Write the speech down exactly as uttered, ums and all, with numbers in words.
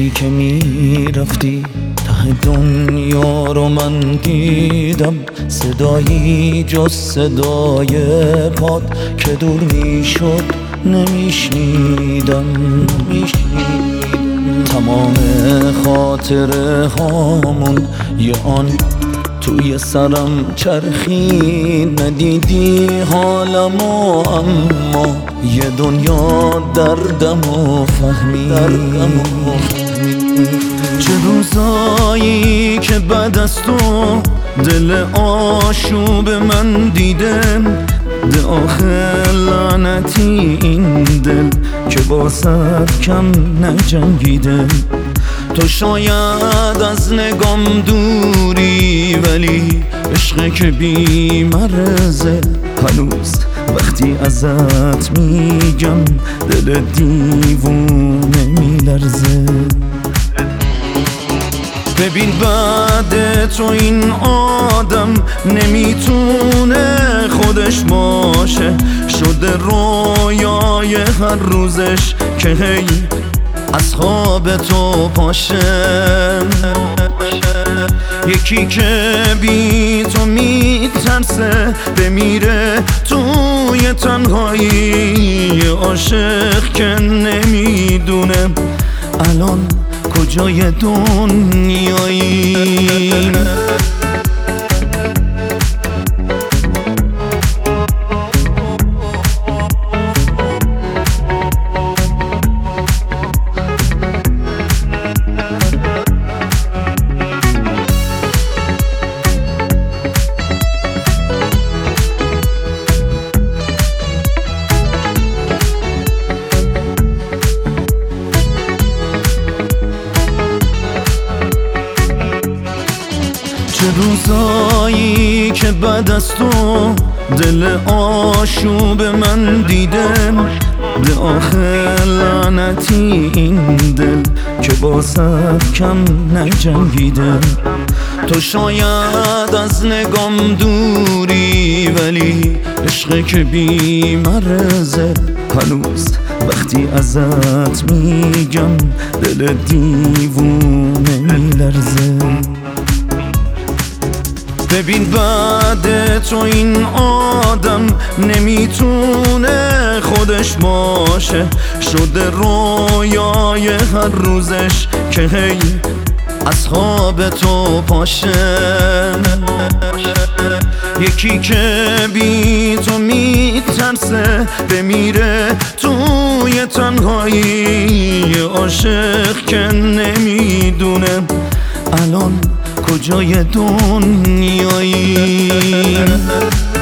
وقتی که میرفتی ته دنیا رو من دیدم، صدایی جز صدای پاد که دور میشد نمیشنیدم. تمام خاطره هامون یه آن توی سرم چرخید، ندیدی حالمو اما یه دنیا دردمو فهمید. چه روزایی که بعد از تو دل آشوب من دیدم، ده آخه لعنتی این دل که با سر کم نجنگیدم. تو شاید از نگام دوری ولی عشق که بی مرزه، هنوز وقتی ازت میگم دل دیوونه میلرزه. ببین بعد تو این آدم نمیتونه خودش باشه، شده رویای هر روزش که هی از خواب تو پاشه. یکی که بی تو میترسه بمیره توی تنهایی، عاشق که نمیدونه الان کجای دنیایی. چه روزایی که بعد از تو دل آشوب من دیدم، به آخر لعنتی این دل که با سر کم نجنگیدم. تو شاید از نگام دوری ولی عشق که بی مرزه، هنوز وقتی ازت میگم دل دیوونه میلرزه. ببین بعد تو این آدم نمیتونه خودش باشه، شده رویای هر روزش که هی از خواب تو پاشه. یکی که بی تو میترسه بمیره توی تنهایی، عاشق که نمیدونه الان کجای دنیایی.